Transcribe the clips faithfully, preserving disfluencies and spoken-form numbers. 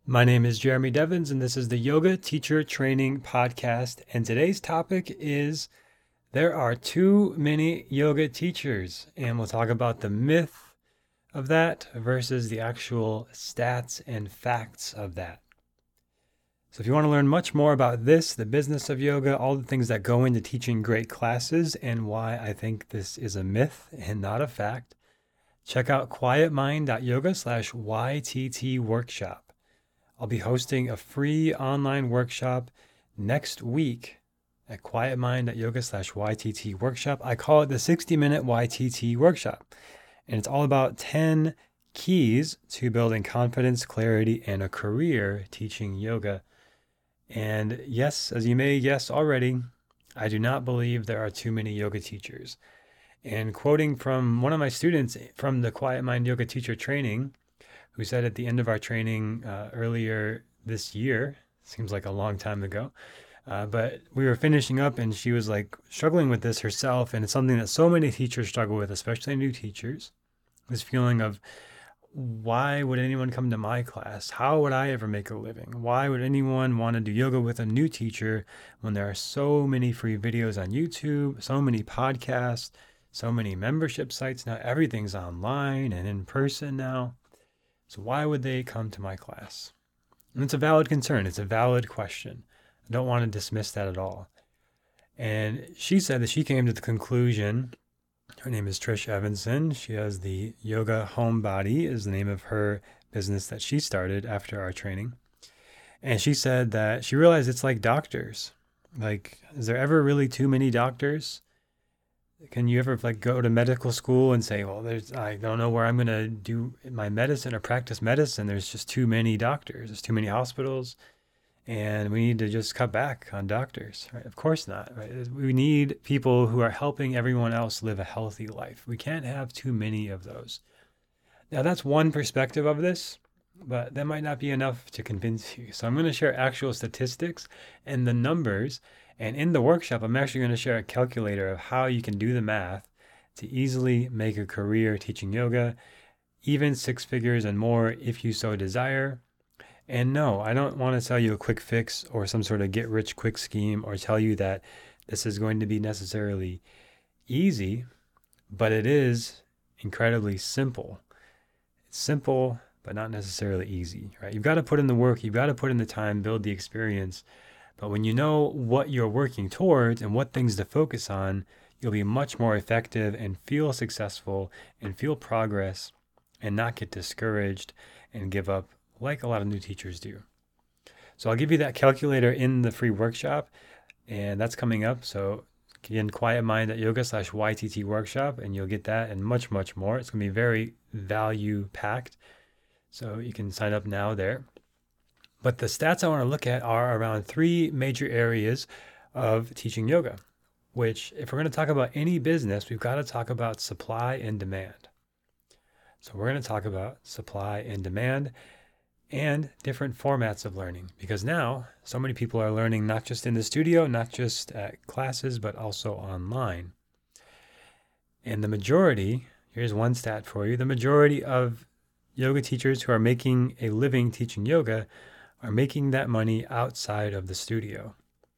My name is Jeremy Devins, and this is the Yoga Teacher Training Podcast. And today's topic is there are too many yoga teachers. And we'll talk about the myth of that versus the actual stats and facts of that. So if you want to learn much more about this, the business of yoga, all the things that go into teaching great classes, and why I think this is a myth and not a fact, check out quietmind.yoga slash YTT workshop. I'll be hosting a free online workshop next week at quietmind.yoga slash YTT workshop. I call it the sixty minute Y T T workshop. And it's all about ten keys to building confidence, clarity, and a career teaching yoga. And yes, as you may guess already, I do not believe there are too many yoga teachers. And quoting from one of my students from the Quiet Mind Yoga Teacher Training, who said at the end of our training uh, earlier this year, seems like a long time ago, uh, but we were finishing up and she was like struggling with this herself. And it's something that so many teachers struggle with, especially new teachers, this feeling of, why would anyone come to my class? How would I ever make a living? Why would anyone want to do yoga with a new teacher when there are so many free videos on YouTube, so many podcasts, so many membership sites now? Everything's online and in person now. So why would they come to my class? And it's a valid concern. It's a valid question. I don't want to dismiss that at all. And she said that she came to the conclusion. Her name is Trish Evanson. She has the Yoga Homebody is the name of her business that she started after our training. And she said that she realized it's like doctors. Like, is there ever really too many doctors? Can you ever like go to medical school and say, well, there's I don't know where I'm going to do my medicine or practice medicine. There's just too many doctors. There's too many hospitals. And we need to just cut back on doctors, right? Of course not, right? We need people who are helping everyone else live a healthy life. We can't have too many of those. Now, that's one perspective of this, but that might not be enough to convince you. So I'm going to share actual statistics and the numbers. And in the workshop, I'm actually going to share a calculator of how you can do the math to easily make a career teaching yoga, even six figures and more if you so desire. And no, I don't want to tell you a quick fix or some sort of get rich quick scheme or tell you that this is going to be necessarily easy, but it is incredibly simple. It's simple, but not necessarily easy, right? You've got to put in the work, you've got to put in the time, build the experience. But when you know what you're working towards and what things to focus on, you'll be much more effective and feel successful and feel progress and not get discouraged and give up like a lot of new teachers do. So I'll give you that calculator in the free workshop, and that's coming up. So again, quietmind.yoga slash YTT workshop, and you'll get that and much, much more. It's going to be very value packed. So you can sign up now there. But the stats I want to look at are around three major areas of teaching yoga, which if we're going to talk about any business, we've got to talk about supply and demand. So we're going to talk about supply and demand and different formats of learning, because now so many people are learning not just in the studio, not just at classes, but also online. And the majority, here's one stat for you, the majority of yoga teachers who are making a living teaching yoga are making that money outside of the studio.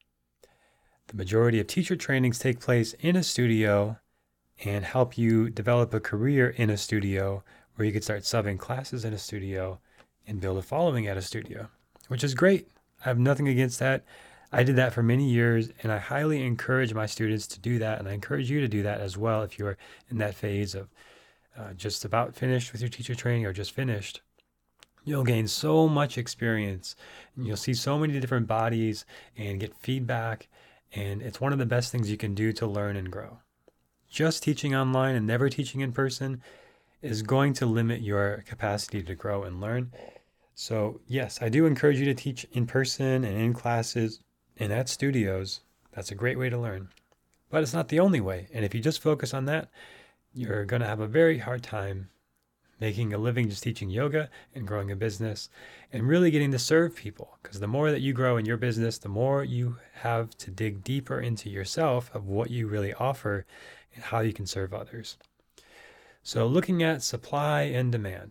The majority of teacher trainings take place in a studio and help you develop a career in a studio where you could start subbing classes in a studio and build a following at a studio, which is great. I have nothing against that. I did that for many years, and I highly encourage my students to do that, and I encourage you to do that as well if you're in that phase of uh, just about finished with your teacher training or just finished. You'll gain so much experience, and you'll see so many different bodies and get feedback, and it's one of the best things you can do to learn and grow. Just teaching online and never teaching in person is going to limit your capacity to grow and learn. So yes, I do encourage you to teach in person and in classes and at studios. That's a great way to learn. But it's not the only way. And if you just focus on that, you're going to have a very hard time making a living just teaching yoga and growing a business and really getting to serve people. Because the more that you grow in your business, the more you have to dig deeper into yourself of what you really offer and how you can serve others. So looking at supply and demand.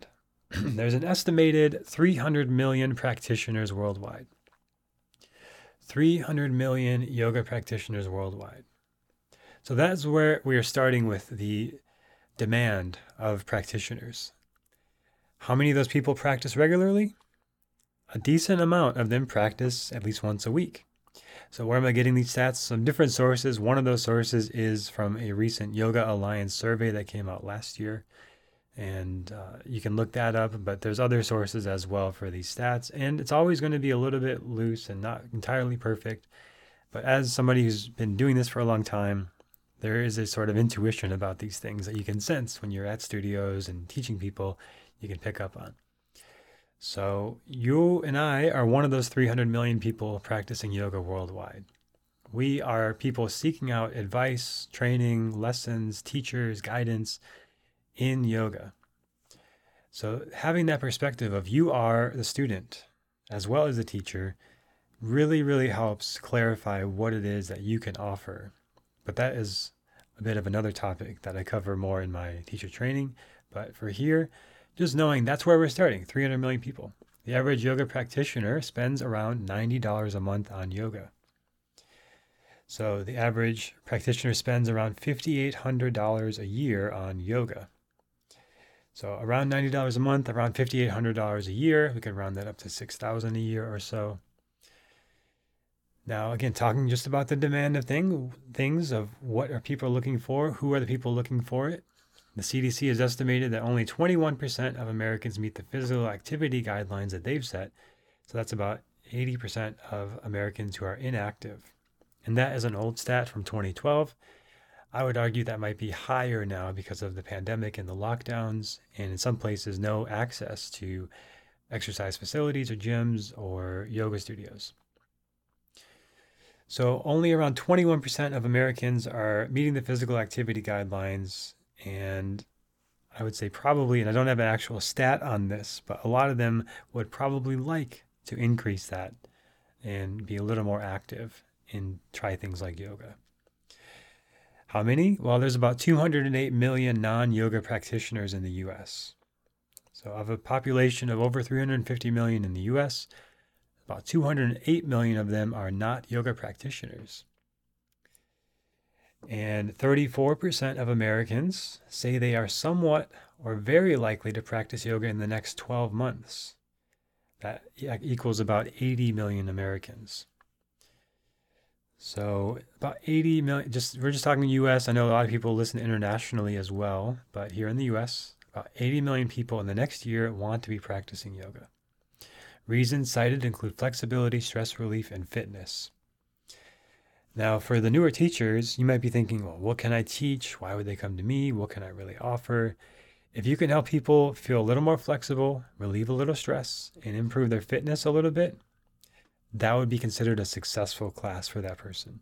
There's an estimated three hundred million practitioners worldwide. three hundred million yoga practitioners worldwide. So that's where we are starting with the demand of practitioners. How many of those people practice regularly? A decent amount of them practice at least once a week. So where am I getting these stats? Some different sources. One of those sources is from a recent Yoga Alliance survey that came out last year. And uh, you can look that up, but there's other sources as well for these stats. And it's always going to be a little bit loose and not entirely perfect. But as somebody who's been doing this for a long time, there is a sort of intuition about these things that you can sense when you're at studios and teaching people, you can pick up on. So you and I are one of those three hundred million people practicing yoga worldwide. We are people seeking out advice, training, lessons, teachers, guidance in yoga. So having that perspective of you are the student as well as the teacher really, really helps clarify what it is that you can offer. But that is a bit of another topic that I cover more in my teacher training. But for here, just knowing that's where we're starting, three hundred million people. The average yoga practitioner spends around ninety dollars a month on yoga. So the average practitioner spends around five thousand eight hundred dollars a year on yoga. So around ninety dollars a month, around five thousand eight hundred dollars a year. We could round that up to six thousand dollars a year or so. Now, again, talking just about the demand of thing, things of what are people looking for, who are the people looking for it. The C D C has estimated that only twenty-one percent of Americans meet the physical activity guidelines that they've set. So that's about eighty percent of Americans who are inactive. And that is an old stat from twenty twelve. I would argue that might be higher now because of the pandemic and the lockdowns, and in some places, no access to exercise facilities or gyms or yoga studios. So only around twenty-one percent of Americans are meeting the physical activity guidelines. And I would say probably, and I don't have an actual stat on this, but a lot of them would probably like to increase that and be a little more active and try things like yoga. How many? Well, there's about two hundred eight million non-yoga practitioners in the U S. So of a population of over three hundred fifty million in the U S, about two hundred eight million of them are not yoga practitioners. And thirty-four percent of Americans say they are somewhat or very likely to practice yoga in the next twelve months. That equals about eighty million Americans. So about eighty million, just we're just talking U S. I know a lot of people listen internationally as well, but here in the U S, about eighty million people in the next year want to be practicing yoga. Reasons cited include flexibility, stress relief, and fitness. Now, for the newer teachers, you might be thinking, well, what can I teach? Why would they come to me? What can I really offer? If you can help people feel a little more flexible, relieve a little stress, and improve their fitness a little bit, that would be considered a successful class for that person.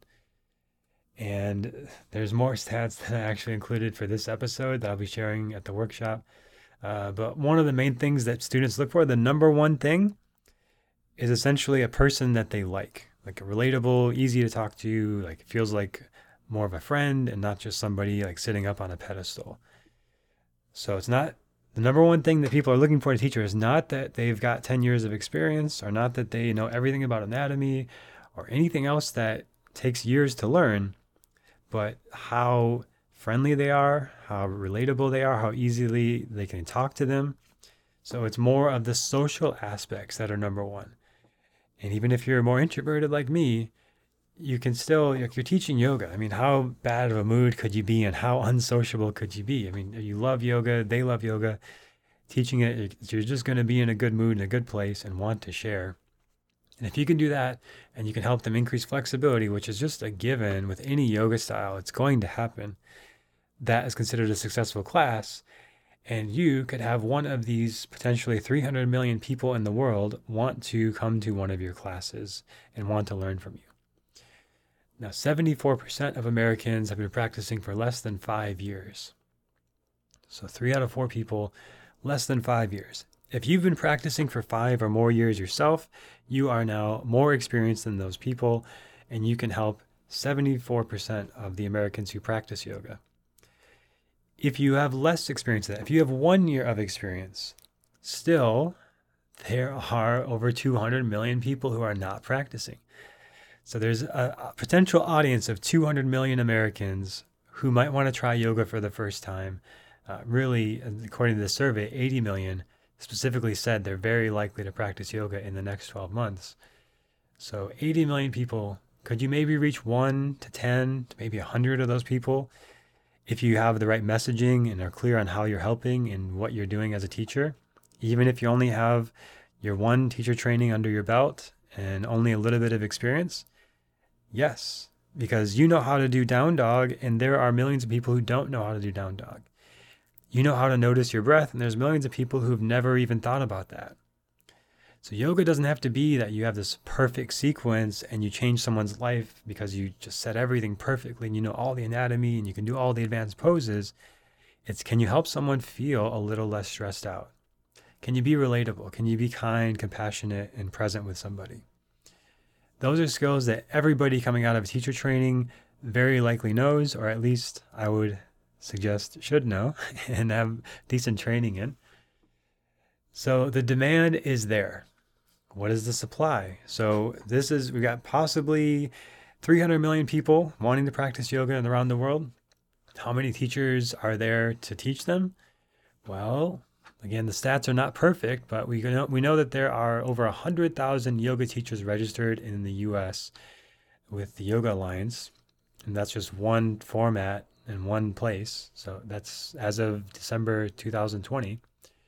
And there's more stats than I actually included for this episode that I'll be sharing at the workshop. Uh, but one of the main things that students look for, the number one thing, is essentially a person that they like. Like a relatable, easy to talk to, like feels like more of a friend and not just somebody like sitting up on a pedestal. So it's not, the number one thing that people are looking for in a teacher is not that they've got ten years of experience or not that they know everything about anatomy or anything else that takes years to learn, but how friendly they are, how relatable they are, how easily they can talk to them. So it's more of the social aspects that are number one. And even if you're more introverted like me, you can still, like you're teaching yoga. I mean, how bad of a mood could you be and how unsociable could you be? I mean, you love yoga, they love yoga. Teaching it, you're just going to be in a good mood, in a good place and want to share. And if you can do that and you can help them increase flexibility, which is just a given with any yoga style, it's going to happen. That is considered a successful class. And you could have one of these potentially three hundred million people in the world want to come to one of your classes and want to learn from you. Now, seventy-four percent of Americans have been practicing for less than five years. So three out of four people, less than five years. If you've been practicing for five or more years yourself, you are now more experienced than those people, and you can help seventy-four percent of the Americans who practice yoga. If you have less experience than that, if you have one year of experience, still there are over two hundred million people who are not practicing. So there's a, a potential audience of two hundred million Americans who might want to try yoga for the first time. Uh, really, according to the survey, eighty million specifically said they're very likely to practice yoga in the next twelve months. So eighty million people, could you maybe reach one to ten to maybe one hundred of those people if you have the right messaging and are clear on how you're helping and what you're doing as a teacher? Even if you only have your one teacher training under your belt and only a little bit of experience? Yes, because you know how to do down dog, and there are millions of people who don't know how to do down dog. You know how to notice your breath, and there's millions of people who've never even thought about that. So yoga doesn't have to be that you have this perfect sequence and you change someone's life because you just set everything perfectly and you know all the anatomy and you can do all the advanced poses. It's, can you help someone feel a little less stressed out? Can you be relatable? Can you be kind, compassionate, and present with somebody? Those are skills that everybody coming out of teacher training very likely knows, or at least I would suggest should know and have decent training in. So the demand is there. What is the supply? So this is, we got possibly three hundred million people wanting to practice yoga around the world. How many teachers are there to teach them? Well, again, the stats are not perfect, but we know, we know that there are over one hundred thousand yoga teachers registered in the U S with the Yoga Alliance. And that's just one format in one place. So that's as of December two thousand twenty.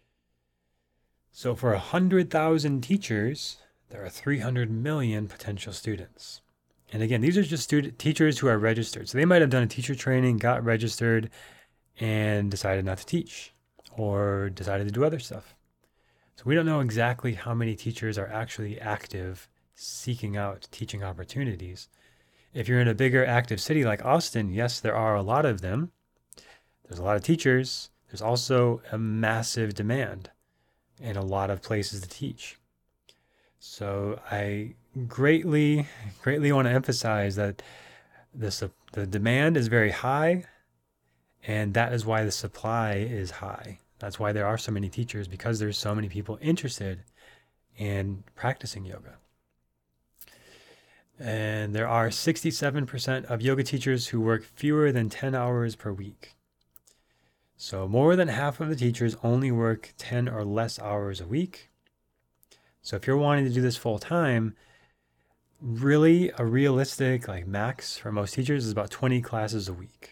So for one hundred thousand teachers, there are three hundred million potential students. And again, these are just student teachers who are registered. So they might have done a teacher training, got registered, and decided not to teach, or decided to do other stuff. So we don't know exactly how many teachers are actually active seeking out teaching opportunities. If you're in a bigger active city like Austin, yes, there are a lot of them. There's a lot of teachers. There's also a massive demand and a lot of places to teach. So I greatly, greatly want to emphasize that the, the demand is very high, and that is why the supply is high. That's why there are so many teachers, because there's so many people interested in practicing yoga. And there are sixty-seven percent of yoga teachers who work fewer than ten hours per week. So more than half of the teachers only work ten or less hours a week. So if you're wanting to do this full time, really a realistic like max for most teachers is about twenty classes a week.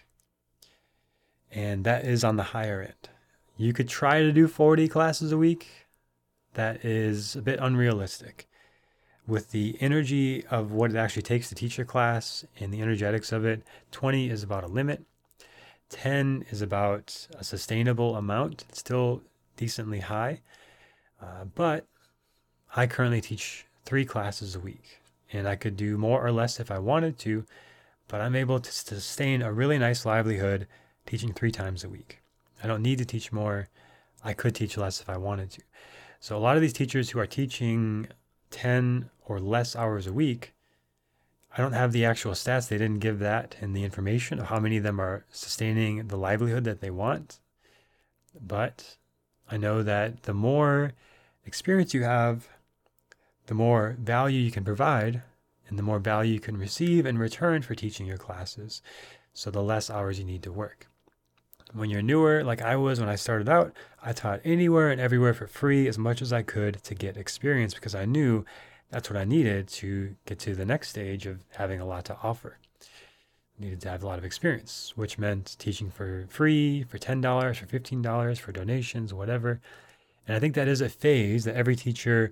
And that is on the higher end. You could try to do forty classes a week. That is a bit unrealistic. With the energy of what it actually takes to teach a class and the energetics of it, twenty is about a limit. ten is about a sustainable amount. It's still decently high. Uh, but I currently teach three classes a week, and I could do more or less if I wanted to, but I'm able to sustain a really nice livelihood teaching three times a week. I don't need to teach more. I could teach less if I wanted to. So a lot of these teachers who are teaching ten or less hours a week, I don't have the actual stats. They didn't give that in the information of how many of them are sustaining the livelihood that they want. But I know that the more experience you have, the more value you can provide, and the more value you can receive in return for teaching your classes. So the less hours you need to work. When you're newer, like I was when I started out, I taught anywhere and everywhere for free as much as I could to get experience, because I knew that's what I needed to get to the next stage of having a lot to offer. I needed to have a lot of experience, which meant teaching for free, for ten dollars, for fifteen dollars, for donations, whatever. And I think that is a phase that every teacher,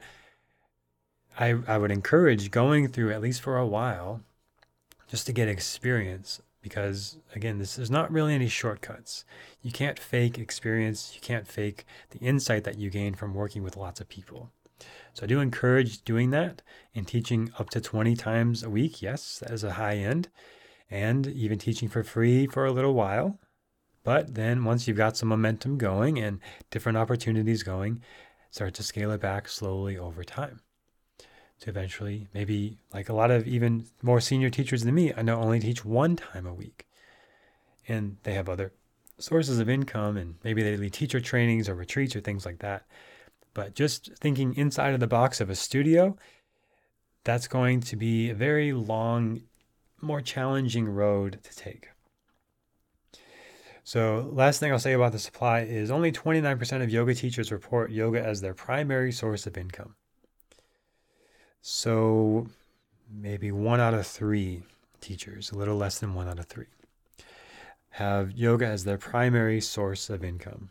I, I would encourage going through at least for a while, just to get experience. Because again, this is not really any shortcuts. You can't fake experience. You can't fake the insight that you gain from working with lots of people. So I do encourage doing that and teaching up to twenty times a week. Yes, that is a high end. And even teaching for free for a little while. But then once you've got some momentum going and different opportunities going, start to scale it back slowly over time. To eventually, maybe like a lot of even more senior teachers than me, I know only teach one time a week. And they have other sources of income, and maybe they lead teacher trainings or retreats or things like that. But just thinking inside of the box of a studio, that's going to be a very long, more challenging road to take. So last thing I'll say about the supply is only twenty-nine percent of yoga teachers report yoga as their primary source of income. So maybe one out of three teachers, a little less than one out of three, have yoga as their primary source of income.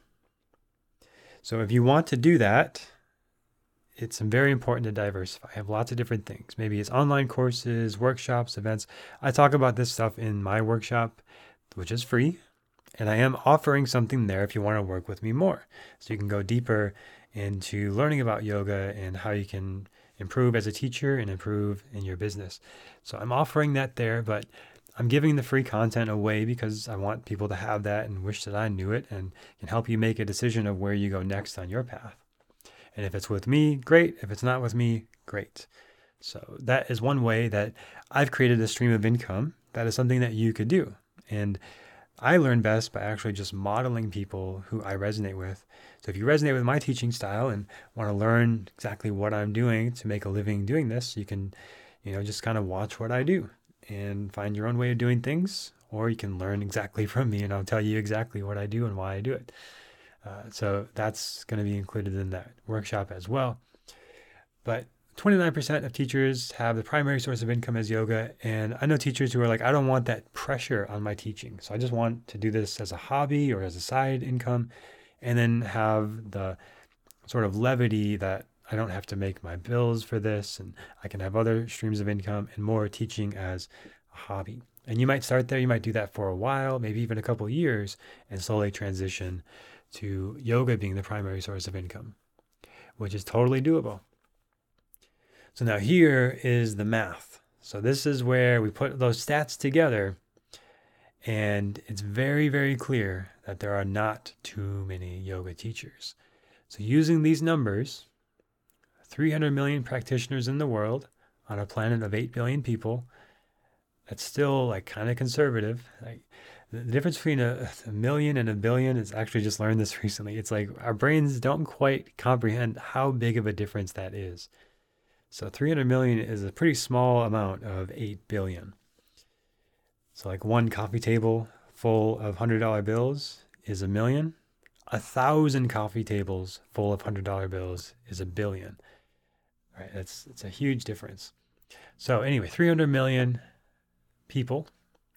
So if you want to do that, it's very important to diversify. I have lots of different things. Maybe it's online courses, workshops, events. I talk about this stuff in my workshop, which is free. And I am offering something there if you want to work with me more. So you can go deeper into learning about yoga and how you can improve as a teacher and improve in your business. So I'm offering that there, but I'm giving the free content away because I want people to have that and wish that I knew it and can help you make a decision of where you go next on your path. And if it's with me, great. If it's not with me, great. So that is one way that I've created a stream of income. That is something that you could do. And I learn best by actually just modeling people who I resonate with. So if you resonate with my teaching style and want to learn exactly what I'm doing to make a living doing this, you can, you know, just kind of watch what I do and find your own way of doing things, or you can learn exactly from me and I'll tell you exactly what I do and why I do it. Uh, so that's going to be included in that workshop as well. But twenty-nine percent of teachers have the primary source of income as yoga. And I know teachers who are like, I don't want that pressure on my teaching. So I just want to do this as a hobby or as a side income, and then have the sort of levity that I don't have to make my bills for this, and I can have other streams of income and more teaching as a hobby. And you might start there. You might do that for a while, maybe even a couple of years, and slowly transition to yoga being the primary source of income, which is totally doable. So now here is the math. So this is where we put those stats together, and it's very, very clear that there are not too many yoga teachers. So using these numbers, three hundred million practitioners in the world on a planet of eight billion people, that's still like kind of conservative. Like the difference between a, a million and a billion is actually just learned this recently. It's like our brains don't quite comprehend how big of a difference that is. So three hundred million is a pretty small amount of eight billion. So like one coffee table full of one hundred dollar bills is a million. A thousand coffee tables full of one hundred dollar bills is a billion. Right? That's it's a huge difference. So anyway, three hundred million people,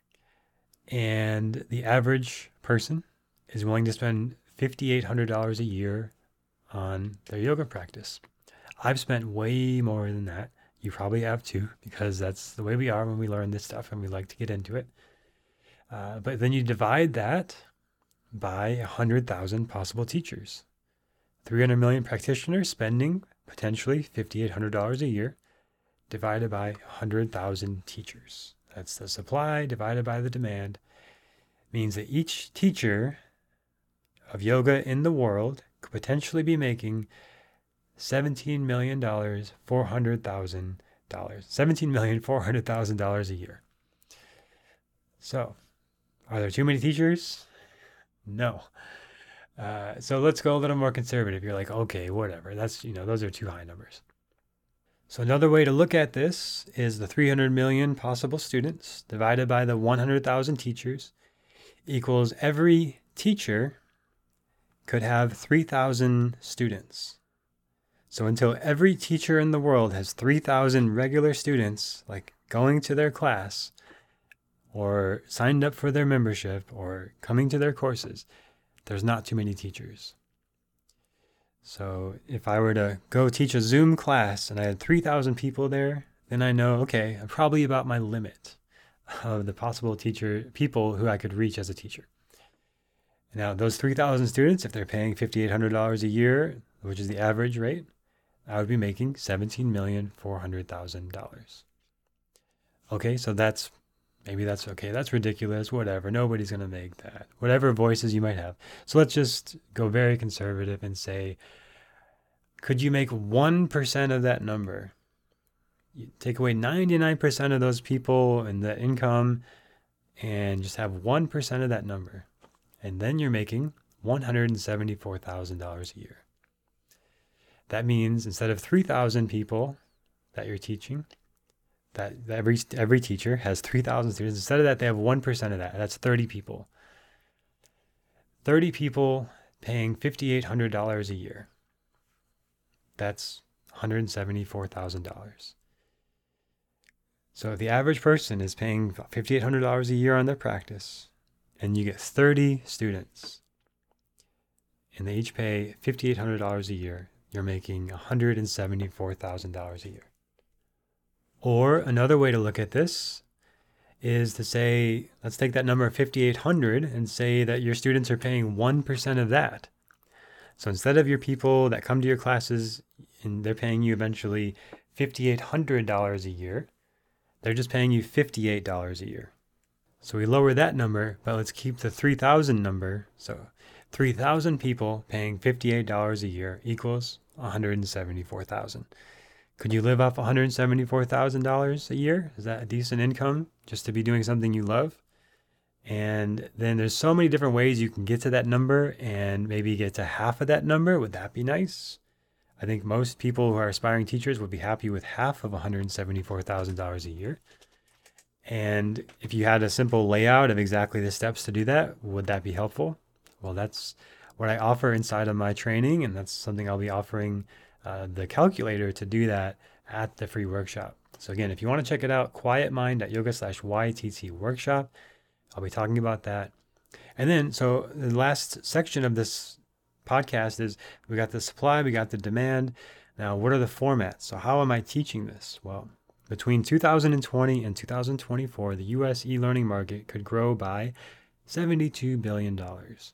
and the average person is willing to spend five thousand eight hundred dollars a year on their yoga practice. I've spent way more than that. You probably have too, because that's the way we are when we learn this stuff and we like to get into it. Uh, but then you divide that by one hundred thousand possible teachers. three hundred million practitioners spending potentially five thousand eight hundred dollars a year divided by one hundred thousand teachers. That's the supply divided by the demand. Means that each teacher of yoga in the world could potentially be making seventeen million four hundred thousand dollars. seventeen million four hundred thousand dollars a year. So, are there too many teachers? No. Uh, so let's go a little more conservative. You're like, okay, whatever. That's, you know, those are too high numbers. So another way to look at this is the three hundred million possible students divided by the one hundred thousand teachers equals every teacher could have three thousand students. So until every teacher in the world has three thousand regular students, like going to their class or signed up for their membership or coming to their courses, there's not too many teachers. So if I were to go teach a Zoom class and I had three thousand people there, then I know, okay, I'm probably about my limit of the possible teacher people who I could reach as a teacher. Now, those three thousand students, if they're paying five thousand eight hundred dollars a year, which is the average rate, I would be making seventeen million four hundred thousand dollars. Okay, so that's, maybe that's okay. That's ridiculous, whatever. Nobody's going to make that. Whatever voices you might have. So let's just go very conservative and say, could you make one percent of that number? You take away ninety-nine percent of those people and the income and just have one percent of that number. And then you're making one hundred seventy-four thousand dollars a year. That means instead of three thousand people that you're teaching, that every every teacher has three thousand students. Instead of that, they have one percent of that. That's thirty people. thirty people paying five thousand eight hundred dollars a year. That's one hundred seventy-four thousand dollars. So if the average person is paying five thousand eight hundred dollars a year on their practice, and you get thirty students, and they each pay five thousand eight hundred dollars a year, you're making one hundred seventy-four thousand dollars a year. Or another way to look at this is to say, let's take that number of five thousand eight hundred and say that your students are paying one percent of that. So instead of your people that come to your classes and they're paying you eventually five thousand eight hundred dollars a year, they're just paying you fifty-eight dollars a year. So we lower that number, but let's keep the three thousand number. So three thousand people paying fifty-eight dollars a year equals one hundred seventy-four thousand dollars. Could you live off one hundred seventy-four thousand dollars a year? Is that a decent income just to be doing something you love? And then there's so many different ways you can get to that number and maybe get to half of that number. Would that be nice? I think most people who are aspiring teachers would be happy with half of one hundred seventy-four thousand dollars a year. And if you had a simple layout of exactly the steps to do that, would that be helpful? Well, that's what I offer inside of my training, and that's something I'll be offering uh, the calculator to do that at the free workshop. So again, if you want to check it out, quietmind.yoga slash YTT workshop. I'll be talking about that. And then, so the last section of this podcast is we got the supply, we got the demand. Now, what are the formats? So how am I teaching this? Well, between two thousand twenty and two thousand twenty-four, the U S e-learning market could grow by seventy-two billion dollars.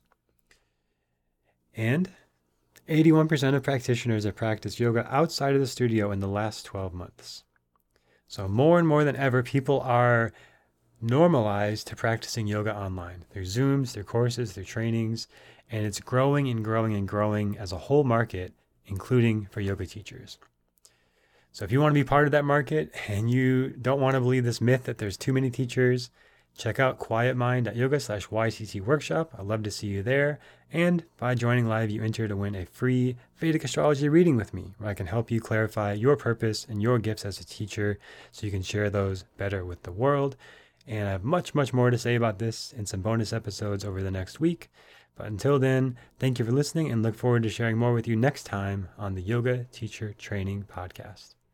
And eighty-one percent of practitioners have practiced yoga outside of the studio in the last twelve months. So more and more than ever, people are normalized to practicing yoga online. Through Zooms, through courses, through trainings, and it's growing and growing and growing as a whole market, including for yoga teachers. So if you want to be part of that market and you don't want to believe this myth that there's too many teachers, check out quietmind.yoga slash YTT workshop. I'd love to see you there. And by joining live, you enter to win a free Vedic astrology reading with me, where I can help you clarify your purpose and your gifts as a teacher so you can share those better with the world. And I have much, much more to say about this in some bonus episodes over the next week. But until then, thank you for listening and look forward to sharing more with you next time on the Yoga Teacher Training Podcast.